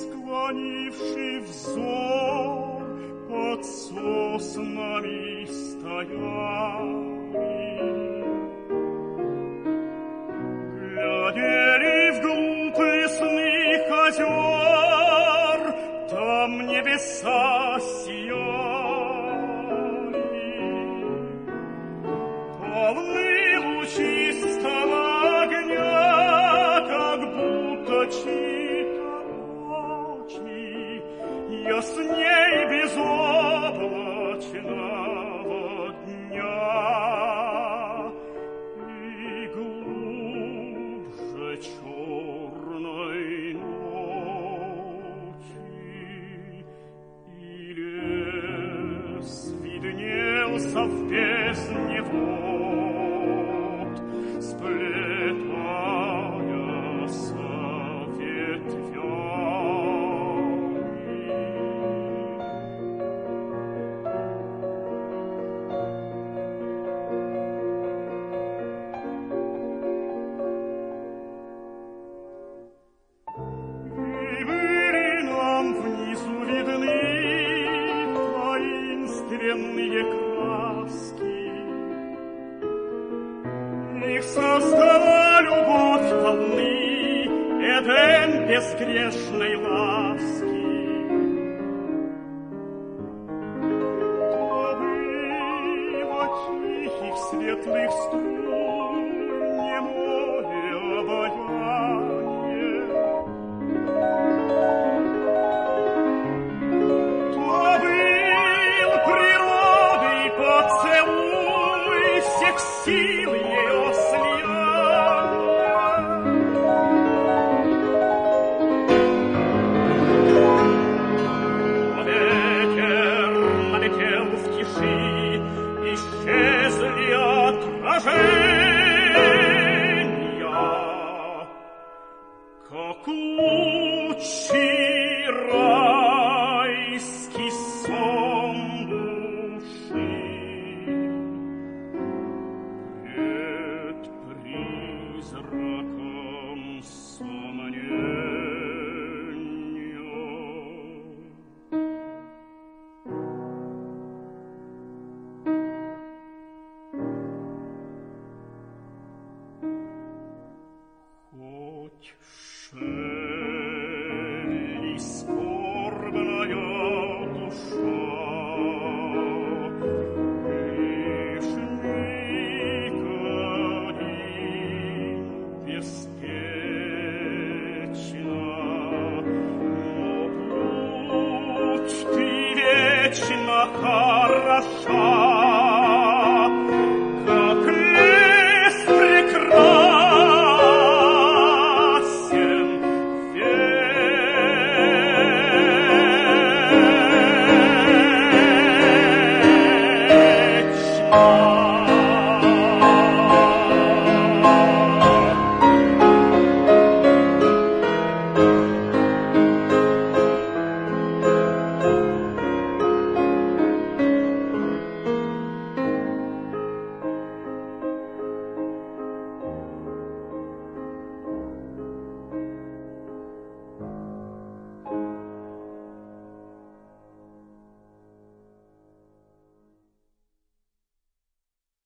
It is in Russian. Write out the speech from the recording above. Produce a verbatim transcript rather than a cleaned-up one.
склонивший взор, под соснами стояли. Глядели вглубь лесных озер, там небеса сияли. Полны лучистого огня, как будто чьи-то очи, ясней безоблачного дня. Черной ночи, и лес виднелся в бездне вод, сплетаяся ветвями. Таинственные краски, их создала любовь волны, Эдем безгрешной ласки. То было тихих светлых струн немое обаяние, всех сил ее слияния. Ветер налетел в тиши, исчезли отражения, как лучи райский сон души. Призраком сомнения. Хоть шелли скорбная душа, хороша.